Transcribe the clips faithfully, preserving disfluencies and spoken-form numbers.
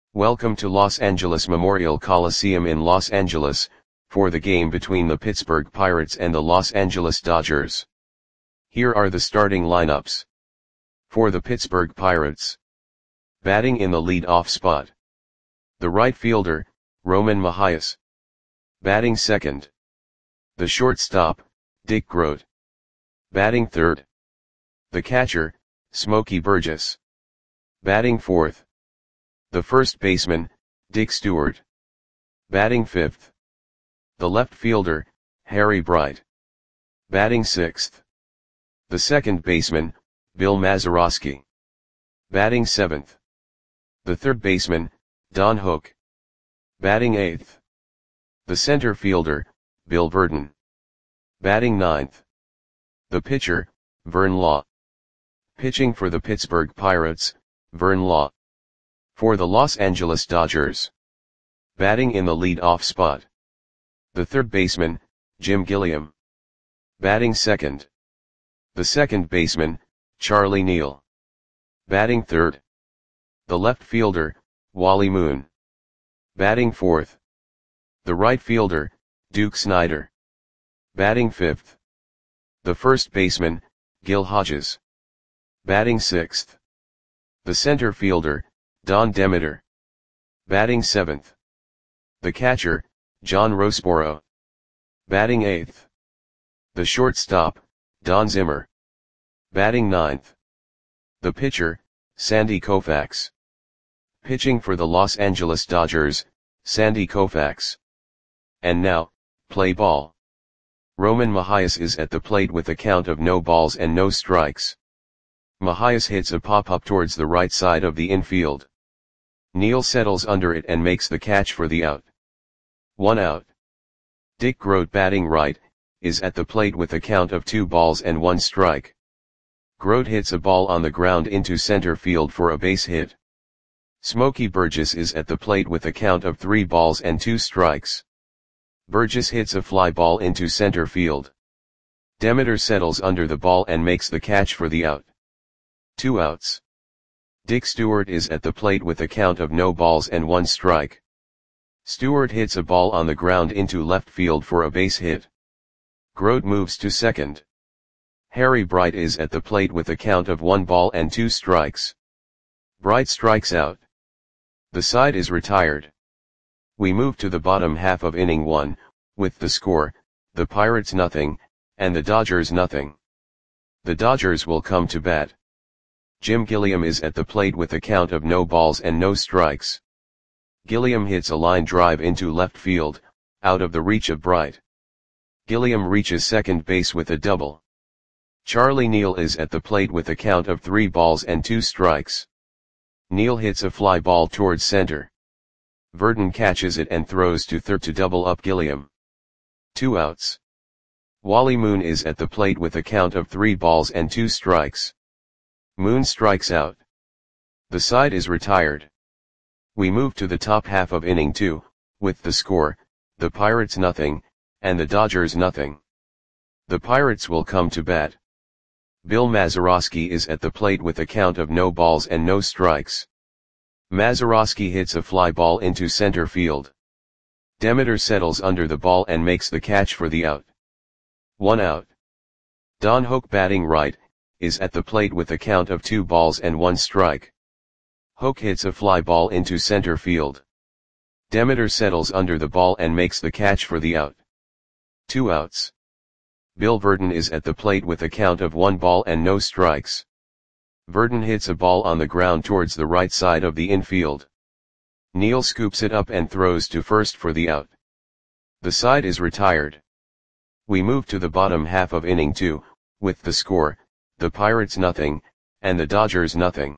Welcome to Los Angeles Memorial Coliseum in Los Angeles, for the game between the Pittsburgh Pirates and the Los Angeles Dodgers. Here are the starting lineups. For the Pittsburgh Pirates. Batting in the lead-off spot. The right fielder, Roman Mahias. Batting second. The shortstop, Dick Groat. Batting third. The catcher, Smokey Burgess. Batting fourth. The first baseman, Dick Stewart. Batting fifth. The left fielder, Harry Bright. Batting sixth. The second baseman, Bill Mazeroski. Batting seventh. The third baseman, Don Hook. Batting eighth. The center fielder, Bill Virdon. Batting ninth. The pitcher, Vern Law. Pitching for the Pittsburgh Pirates, Vern Law. For the Los Angeles Dodgers. Batting in the lead-off spot. The third baseman, Jim Gilliam. Batting second. The second baseman, Charlie Neal. Batting third. The left fielder, Wally Moon. Batting fourth. The right fielder, Duke Snider. Batting fifth. The first baseman, Gil Hodges. Batting sixth. The center fielder, Don Demeter. Batting seventh. The catcher, John Roseboro. Batting eighth. The shortstop, Don Zimmer. Batting ninth. The pitcher, Sandy Koufax. Pitching for the Los Angeles Dodgers, Sandy Koufax. And now, play ball. Roman Mahias is at the plate with a count of no balls and no strikes. Mahias hits a pop-up towards the right side of the infield. Neal settles under it and makes the catch for the out. One out. Dick Groat, batting right, is at the plate with a count of two balls and one strike. Groat hits a ball on the ground into center field for a base hit. Smokey Burgess is at the plate with a count of three balls and two strikes. Burgess hits a fly ball into center field. Demeter settles under the ball and makes the catch for the out. Two outs. Dick Stewart is at the plate with a count of no balls and one strike. Stewart hits a ball on the ground into left field for a base hit. Groat moves to second. Harry Bright is at the plate with a count of one ball and two strikes. Bright strikes out. The side is retired. We move to the bottom half of inning one, with the score, the Pirates nothing, and the Dodgers nothing. The Dodgers will come to bat. Jim Gilliam is at the plate with a count of no balls and no strikes. Gilliam hits a line drive into left field, out of the reach of Bright. Gilliam reaches second base with a double. Charlie Neal is at the plate with a count of three balls and two strikes. Neal hits a fly ball towards center. Virdon catches it and throws to third to double up Gilliam. Two outs. Wally Moon is at the plate with a count of three balls and two strikes. Moon strikes out. The side is retired. We move to the top half of inning two, with the score, the Pirates nothing, and the Dodgers nothing. The Pirates will come to bat. Bill Mazeroski is at the plate with a count of no balls and no strikes. Mazeroski hits a fly ball into center field. Demeter settles under the ball and makes the catch for the out. One out. Don Hook, batting right, is at the plate with a count of two balls and one strike. Hook hits a fly ball into center field. Demeter settles under the ball and makes the catch for the out. Two outs. Bill Virdon is at the plate with a count of one ball and no strikes. Virdon hits a ball on the ground towards the right side of the infield. Neal scoops it up and throws to first for the out. The side is retired. We move to the bottom half of inning two, with the score, the Pirates nothing, and the Dodgers nothing.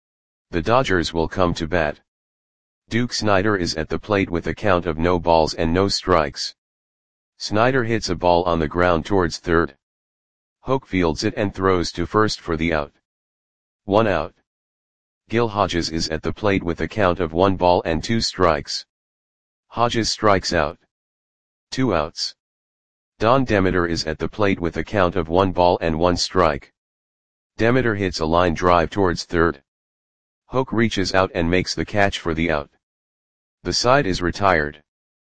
The Dodgers will come to bat. Duke Snider is at the plate with a count of no balls and no strikes. Snider hits a ball on the ground towards third. Hook fields it and throws to first for the out. One out. Gil Hodges is at the plate with a count of one ball and two strikes. Hodges strikes out. Two outs. Don Demeter is at the plate with a count of one ball and one strike. Demeter hits a line drive towards third. Hook reaches out and makes the catch for the out. The side is retired.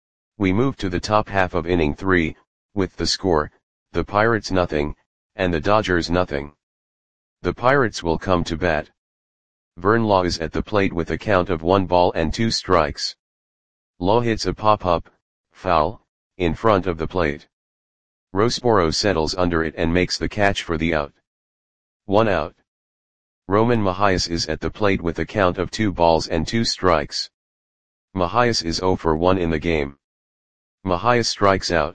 We move to the top half of inning three, with the score, the Pirates nothing, and the Dodgers nothing. The Pirates will come to bat. Vern Law is at the plate with a count of one ball and two strikes. Law hits a pop-up, foul, in front of the plate. Rosboro settles under it and makes the catch for the out. One out. Roman Mahias is at the plate with a count of two balls and two strikes. Mahias is zero for one in the game. Mahias strikes out.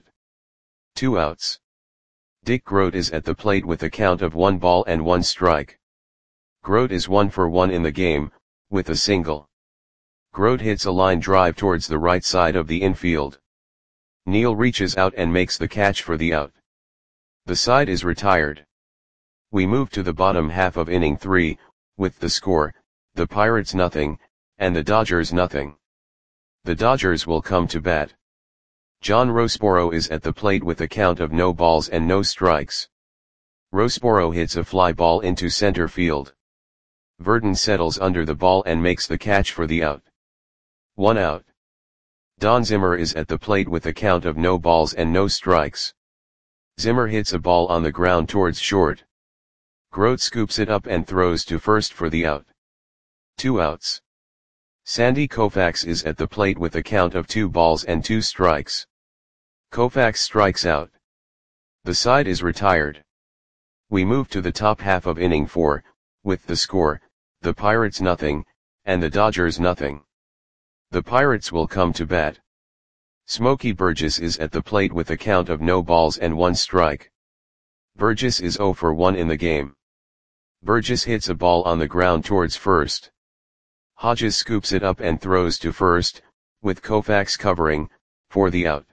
Two outs. Dick Groat is at the plate with a count of one ball and one strike. Groat is one for one in the game, with a single. Groat hits a line drive towards the right side of the infield. Neal reaches out and makes the catch for the out. The side is retired. We move to the bottom half of inning three, with the score, the Pirates nothing, and the Dodgers nothing. The Dodgers will come to bat. John Rosboro is at the plate with a count of no balls and no strikes. Rosboro hits a fly ball into center field. Verdon settles under the ball and makes the catch for the out. One out. Don Zimmer is at the plate with a count of no balls and no strikes. Zimmer hits a ball on the ground towards short. Groat scoops it up and throws to first for the out. Two outs. Sandy Koufax is at the plate with a count of two balls and two strikes. Koufax strikes out. The side is retired. We move to the top half of inning four, with the score, the Pirates nothing, and the Dodgers nothing. The Pirates will come to bat. Smokey Burgess is at the plate with a count of no balls and one strike. Burgess is zero for one in the game. Burgess hits a ball on the ground towards first. Hodges scoops it up and throws to first, with Koufax covering, for the out.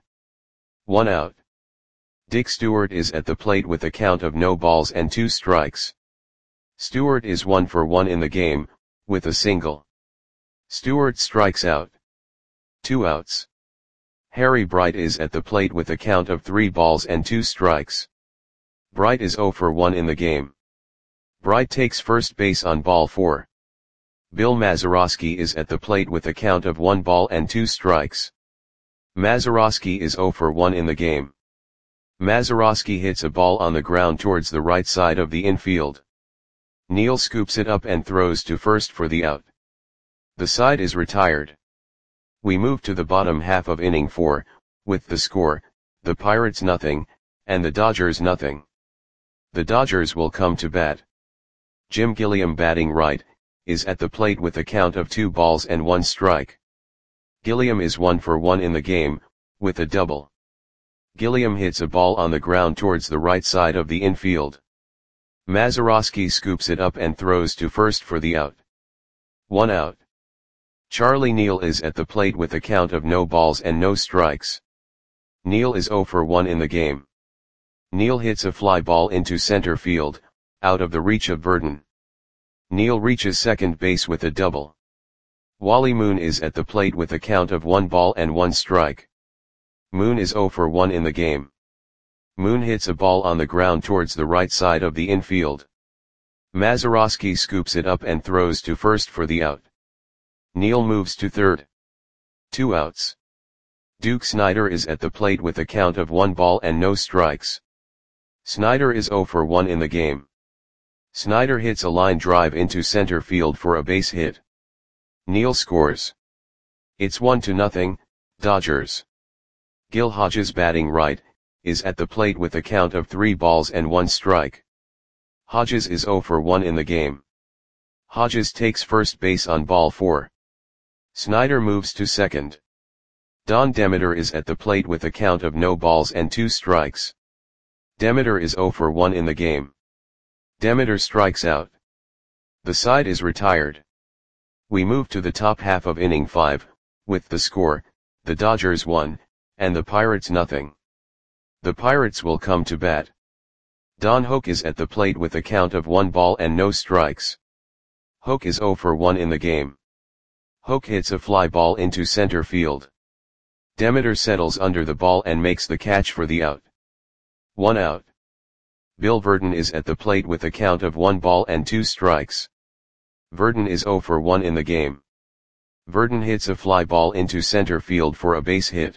One out. Dick Stewart is at the plate with a count of no balls and two strikes. Stewart is one for one in the game, with a single. Stewart strikes out. Two outs. Harry Bright is at the plate with a count of three balls and two strikes. Bright is zero for one in the game. Bright takes first base on ball four. Bill Mazeroski is at the plate with a count of one ball and two strikes. Mazeroski is zero for one in the game. Mazeroski hits a ball on the ground towards the right side of the infield. Neal scoops it up and throws to first for the out. The side is retired. We move to the bottom half of inning four, with the score, the Pirates nothing, and the Dodgers nothing. The Dodgers will come to bat. Jim Gilliam batting right, is at the plate with a count of two balls and one strike. Gilliam is one for one in the game, with a double. Gilliam hits a ball on the ground towards the right side of the infield. Mazeroski scoops it up and throws to first for the out. One out. Charlie Neal is at the plate with a count of no balls and no strikes. Neal is zero for one in the game. Neal hits a fly ball into center field, out of the reach of Verdon. Neal reaches second base with a double. Wally Moon is at the plate with a count of one ball and one strike. Moon is zero for one in the game. Moon hits a ball on the ground towards the right side of the infield. Mazeroski scoops it up and throws to first for the out. Neal moves to third. Two outs. Duke Snider is at the plate with a count of one ball and no strikes. Snider is zero for one in the game. Snider hits a line drive into center field for a base hit. Neal scores. It's one to nothing, Dodgers. Gil Hodges batting right, is at the plate with a count of three balls and one strike. Hodges is zero for one in the game. Hodges takes first base on ball four. Snider moves to second. Don Demeter is at the plate with a count of no balls and two strikes. Demeter is zero for one in the game. Demeter strikes out. The side is retired. We move to the top half of inning five, with the score, the Dodgers one, and the Pirates nothing. The Pirates will come to bat. Don Hoak is at the plate with a count of one ball and no strikes. Hoak is zero for one in the game. Hoak hits a fly ball into center field. Demeter settles under the ball and makes the catch for the out. One out. Bill Verdon is at the plate with a count of one ball and two strikes. Verdon is zero for one in the game. Verdon hits a fly ball into center field for a base hit.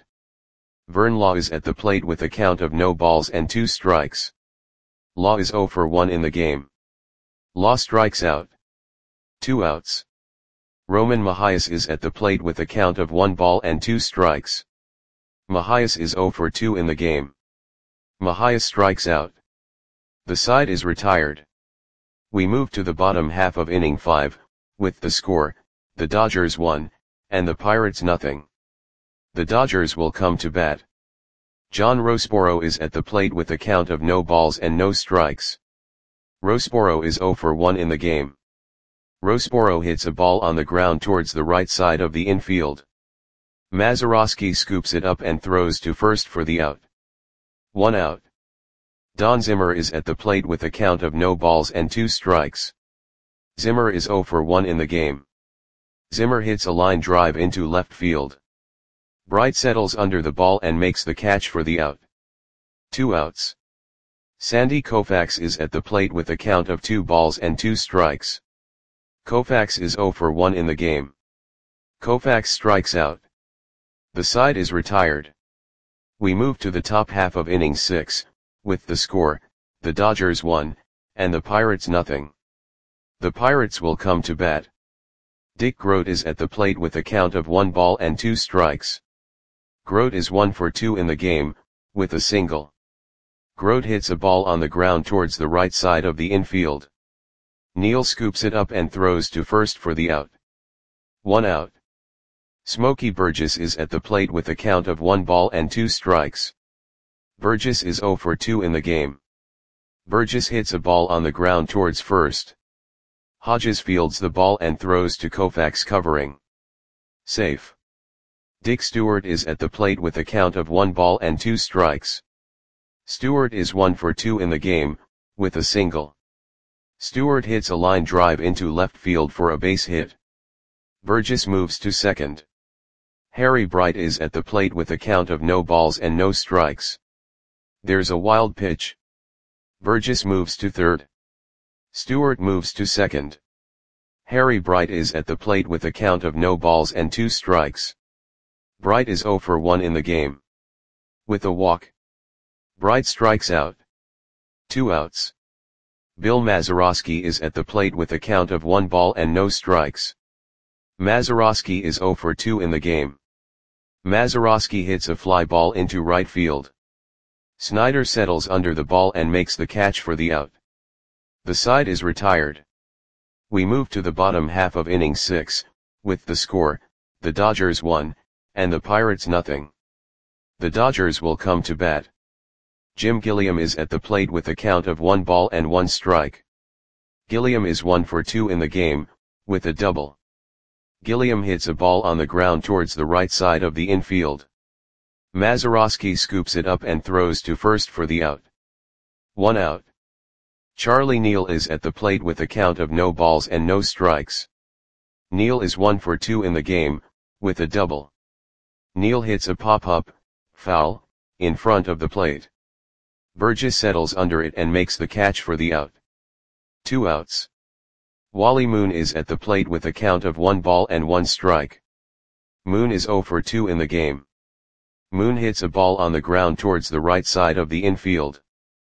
Vern Law is at the plate with a count of no balls and two strikes. Law is oh for one in the game. Law strikes out. Two outs. Roman Mahias is at the plate with a count of one ball and two strikes. Mahias is oh for two in the game. Mahias strikes out. The side is retired. We move to the bottom half of inning five, with the score, the Dodgers one, and the Pirates nothing. The Dodgers will come to bat. John Rossboro is at the plate with a count of no balls and no strikes. Rossboro is oh for one in the game. Rossboro hits a ball on the ground towards the right side of the infield. Mazeroski scoops it up and throws to first for the out. One out. Don Zimmer is at the plate with a count of no balls and two strikes. Zimmer is oh for one in the game. Zimmer hits a line drive into left field. Bright settles under the ball and makes the catch for the out. Two outs. Sandy Koufax is at the plate with a count of two balls and two strikes. Koufax is oh for one in the game. Koufax strikes out. The side is retired. We move to the top half of inning six, with the score, the Dodgers one, and the Pirates nothing. The Pirates will come to bat. Dick Groat is at the plate with a count of one ball and two strikes. Groat is one for two in the game, with a single. Groat hits a ball on the ground towards the right side of the infield. Neal scoops it up and throws to first for the out. One out. Smokey Burgess is at the plate with a count of one ball and two strikes. Burgess is oh for two in the game. Burgess hits a ball on the ground towards first. Hodges fields the ball and throws to Koufax covering. Safe. Dick Stewart is at the plate with a count of one ball and two strikes. Stewart is one for two in the game, with a single. Stewart hits a line drive into left field for a base hit. Burgess moves to second. Harry Bright is at the plate with a count of no balls and no strikes. There's a wild pitch. Burgess moves to third. Stewart moves to second. Harry Bright is at the plate with a count of no balls and two strikes. Bright is oh for one in the game. With a walk. Bright strikes out. Two outs. Bill Mazeroski is at the plate with a count of one ball and no strikes. Mazeroski is oh for two in the game. Mazeroski hits a fly ball into right field. Snyder settles under the ball and makes the catch for the out. The side is retired. We move to the bottom half of inning six, with the score, the Dodgers one, and the Pirates nothing. The Dodgers will come to bat. Jim Gilliam is at the plate with a count of one ball and one strike. Gilliam is one for two in the game, with a double. Gilliam hits a ball on the ground towards the right side of the infield. Mazeroski scoops it up and throws to first for the out. One out. Charlie Neal is at the plate with a count of no balls and no strikes. Neal is one for two in the game, with a double. Neal hits a pop-up, foul, in front of the plate. Burgess settles under it and makes the catch for the out. Two outs. Wally Moon is at the plate with a count of one ball and one strike. Moon is oh for two in the game. Moon hits a ball on the ground towards the right side of the infield.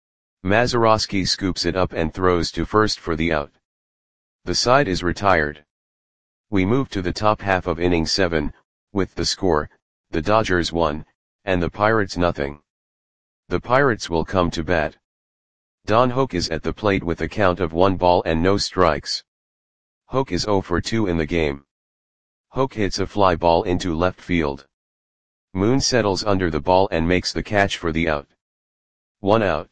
Mazeroski scoops it up and throws to first for the out. The side is retired. We move to the top half of inning seven, with the score, the Dodgers one, and the Pirates nothing. The Pirates will come to bat. Don Hoak is at the plate with a count of one ball and no strikes. Hoak is oh for two in the game. Hoak hits a fly ball into left field. Moon settles under the ball and makes the catch for the out. One out.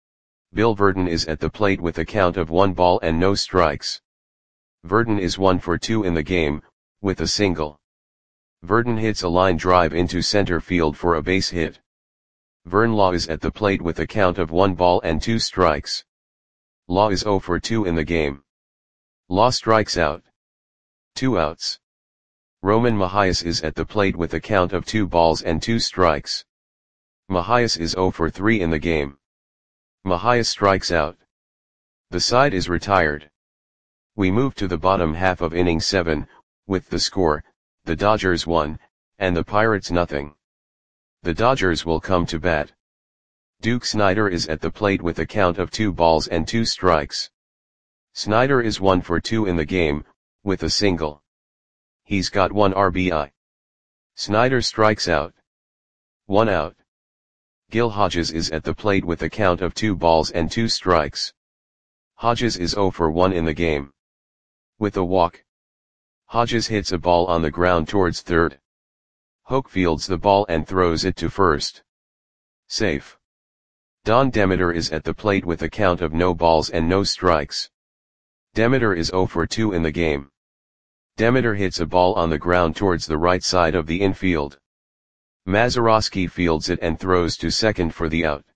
Bill Verdon is at the plate with a count of one ball and no strikes. Verdon is one for two in the game, with a single. Verdon hits a line drive into center field for a base hit. Vern Law is at the plate with a count of one ball and two strikes. Law is oh for two in the game. Law strikes out. Two outs. Roman Mahias is at the plate with a count of two balls and two strikes. Mahias is oh for three in the game. Mahias strikes out. The side is retired. We move to the bottom half of inning seven, with the score, the Dodgers one, and the Pirates nothing. The Dodgers will come to bat. Duke Snider is at the plate with a count of two balls and two strikes. Snider is one for two in the game, with a single. He's got one R B I. Snider strikes out. One out. Gil Hodges is at the plate with a count of two balls and two strikes. Hodges is zero for one in the game. With a walk. Hodges hits a ball on the ground towards third. Hoke fields the ball and throws it to first. Safe. Don Demeter is at the plate with a count of no balls and no strikes. Demeter is zero for two in the game. Demeter hits a ball on the ground towards the right side of the infield. Mazeroski fields it and throws to second for the out.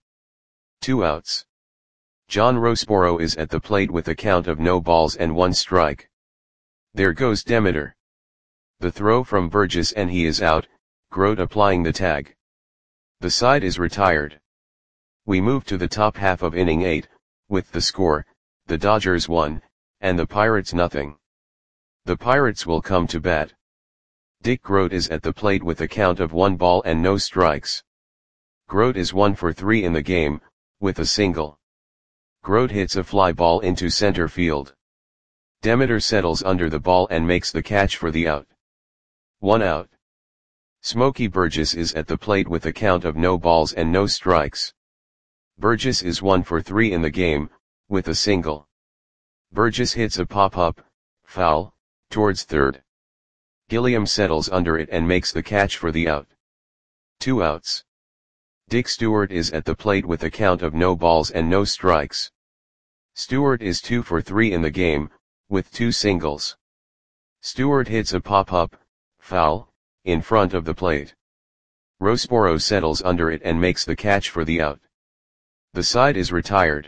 Two outs. John Roseboro is at the plate with a count of no balls and one strike. There goes Demeter. The throw from Burgess and he is out, Grote applying the tag. The side is retired. We move to the top half of inning eight, with the score, the Dodgers one, and the Pirates nothing. The Pirates will come to bat. Dick Grote is at the plate with a count of one ball and no strikes. Grote is one for three in the game, with a single. Grote hits a fly ball into center field. Demeter settles under the ball and makes the catch for the out. One out. Smokey Burgess is at the plate with a count of no balls and no strikes. Burgess is one for three in the game, with a single. Burgess hits a pop-up, foul, towards third. Gilliam settles under it and makes the catch for the out. Two outs. Dick Stewart is at the plate with a count of no balls and no strikes. Stewart is two for three in the game, with two singles. Stewart hits a pop-up, foul, in front of the plate. Roseboro settles under it and makes the catch for the out. The side is retired.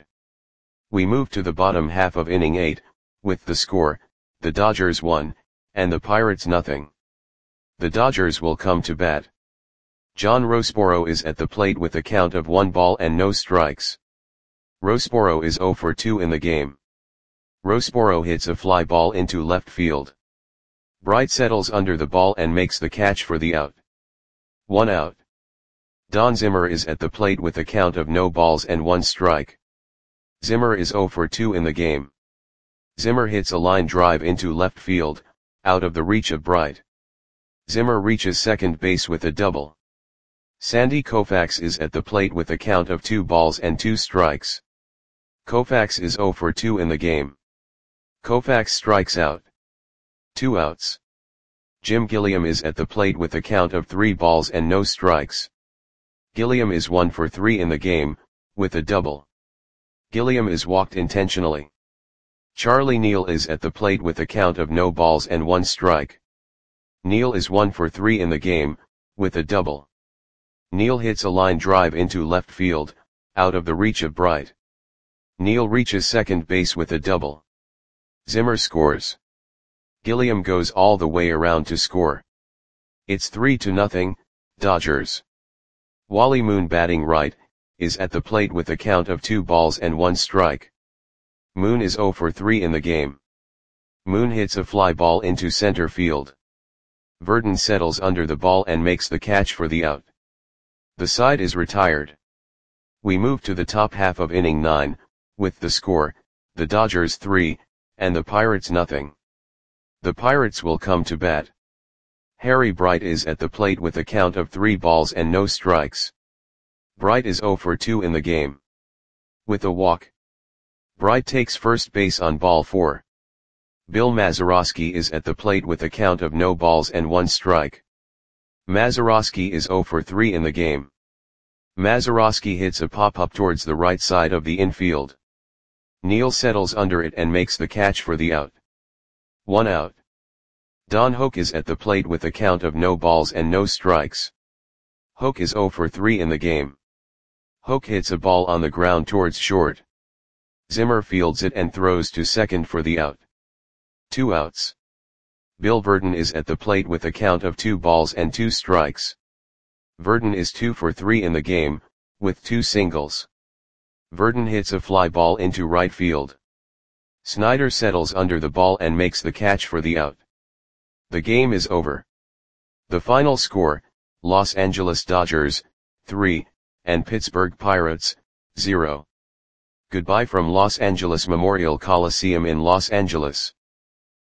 We move to the bottom half of inning eight, with the score, the Dodgers one, and the Pirates nothing. The Dodgers will come to bat. John Roseboro is at the plate with a count of one ball and no strikes. Roseboro is zero for two in the game. Roseboro hits a fly ball into left field. Bright settles under the ball and makes the catch for the out. One out. Don Zimmer is at the plate with a count of no balls and one strike. Zimmer is zero for two in the game. Zimmer hits a line drive into left field, out of the reach of Bright. Zimmer reaches second base with a double. Sandy Koufax is at the plate with a count of two balls and two strikes. Koufax is zero for two in the game. Koufax strikes out. Two outs. Jim Gilliam is at the plate with a count of three balls and no strikes. Gilliam is one for three in the game, with a double. Gilliam is walked intentionally. Charlie Neal is at the plate with a count of no balls and one strike. Neal is one for three in the game, with a double. Neal hits a line drive into left field, out of the reach of Bright. Neal reaches second base with a double. Zimmer scores. Gilliam goes all the way around to score. It's three to nothing, Dodgers. Wally Moon, batting right, is at the plate with a count of two balls and one strike. Moon is zero for three in the game. Moon hits a fly ball into center field. Verdon settles under the ball and makes the catch for the out. The side is retired. We move to the top half of inning nine, with the score, the Dodgers three, and the Pirates nothing. The Pirates will come to bat. Harry Bright is at the plate with a count of three balls and no strikes. Bright is zero for two in the game. With a walk. Bright takes first base on ball four. Bill Mazeroski is at the plate with a count of no balls and one strike. Mazeroski is zero for three in the game. Mazeroski hits a pop-up towards the right side of the infield. Neal settles under it and makes the catch for the out. One out. Don Hoke is at the plate with a count of no balls and no strikes. Hoke is zero for three in the game. Hoke hits a ball on the ground towards short. Zimmer fields it and throws to second for the out. Two outs. Bill Verdon is at the plate with a count of two balls and two strikes. Verdon is two for three in the game, with two singles. Verdon hits a fly ball into right field. Snider settles under the ball and makes the catch for the out. The game is over. The final score, Los Angeles Dodgers, three, and Pittsburgh Pirates, zero. Goodbye from Los Angeles Memorial Coliseum in Los Angeles.